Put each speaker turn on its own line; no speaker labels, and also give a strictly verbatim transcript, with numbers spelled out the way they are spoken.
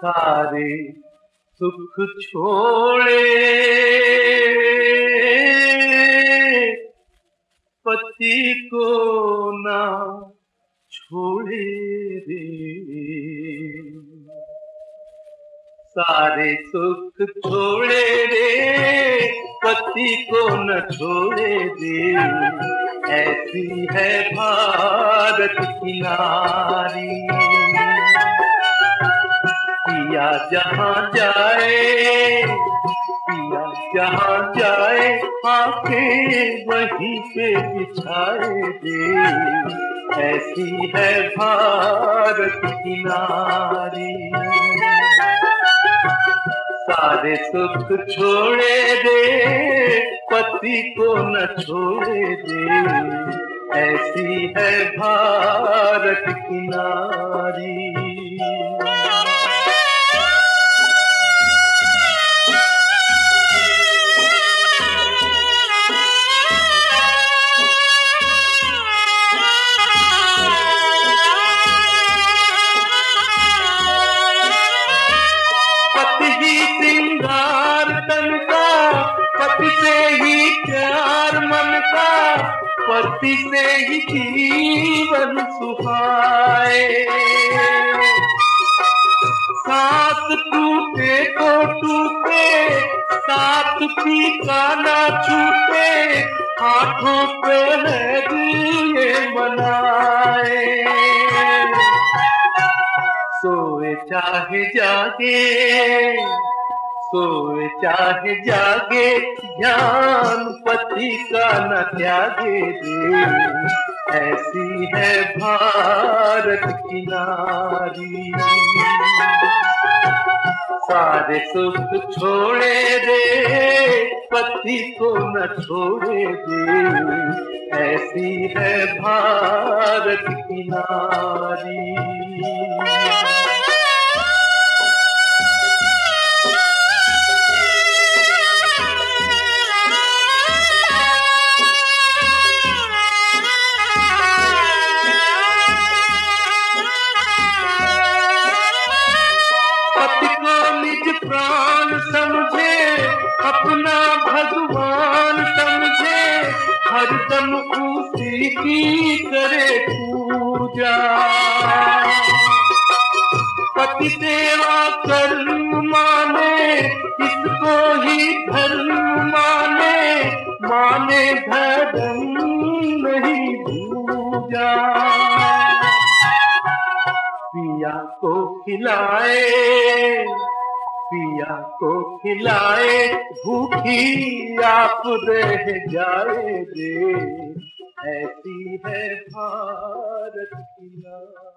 सारे सुख छोड़े पति को ना छोड़े रे, सारे सुख छोड़े रे पति को न छोड़े रे। ऐसी है भारत की नारी, पिया जहाँ जाए पिया जहाँ जाए आंखें वहीं पे बिछाए दे। ऐसी है भारत की नारी, सारे सुख छोड़े दे पति को न छोड़े दे। ऐसी है भारत की नारी। पति से ही प्यार मन का, पति से ही जीवन सुहाए। साथ टूटे तो टूटे, साथ पीका ना छूटे, हाथों पे है दिए मनाए। सोए चाहे जागे, सोए चाहे जागे, ध्यान पति का न त्यागे दे। ऐसी है भारत की नारी, सारे सुख छोड़े दे पति को न छोड़े दे। ऐसी है भारत की नारी। प्राण समझे अपना भगवान समझे, हरदम उसी की करे पूजा। पति सेवा कर्म माने, इसको ही धर्म माने, माने धर्म नहीं पूजा। पिया को खिलाए, पिया को खिलाए, भूखी आप रह जाए रे। ऐसी है भारत की नारी।